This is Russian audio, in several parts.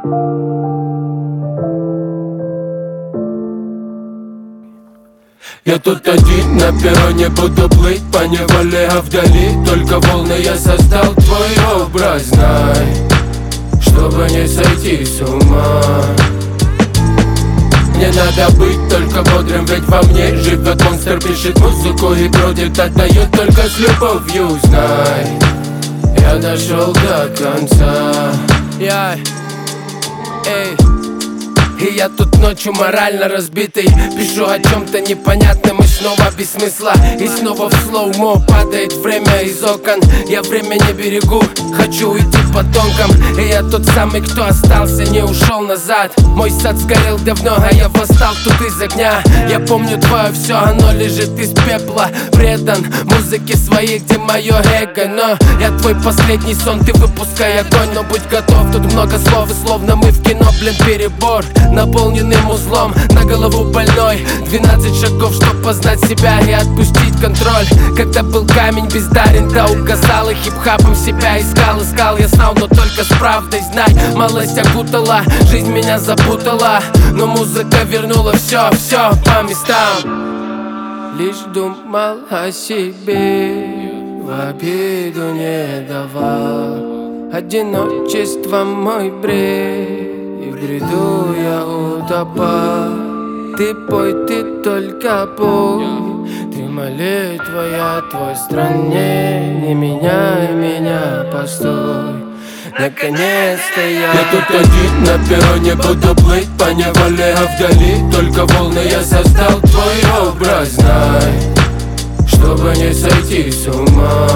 Я тут один на перроне, буду плыть по неволе, а вдали только волны. Я создал твой образ, знай, чтобы не сойти с ума. Мне надо быть только бодрым, ведь во мне живет монстр. Пишет музыку и бродит, отдает только с любовью, знай. Я дошел до конца. И я тут ночью морально разбитый, пишу о чем-то непонятном и снова без смысла. И снова в слоумо падает время из окон. Я время не берегу, хочу уйти по тонкам. И я тот самый, кто остался, не ушел назад. Мой сад сгорел давно, а я восстал тут из огня. Я помню твое все, оно лежит из пепла. Предан музыке своей, где мое эго. Но я твой последний сон, ты выпускай огонь. Но будь готов, тут много слов, и словно мы в кино, блин, перебор. Наполненным узлом, на голову больной. 12 шагов, чтоб познать себя и отпустить контроль. Когда был камень бездарен, да угасал, и хип-хапом себя искал. Я знал, но только с правдой, знай. Малость окутала, жизнь меня запутала, но музыка вернула все по местам. Лишь думал о себе, в обиду не давал. Одиночество мой бред, и в бреду я утопал. Ты пой, ты только пой, ты молитва, я твой стране. Не меняй меня, постой. Наконец-то я тут один на перроне, буду плыть по неволе, а вдали только волны. Я создал твой образ, знай, чтобы не сойти с ума.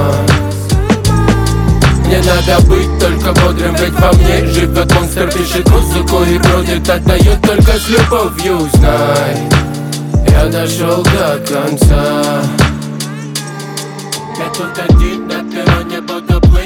Мне надо быть только бодрым, ведь во мне живет монстр. Пишет музыку и бродит, отдает только с любовью, знай. Я дошел до конца. Я тут один на перроне, буду плыть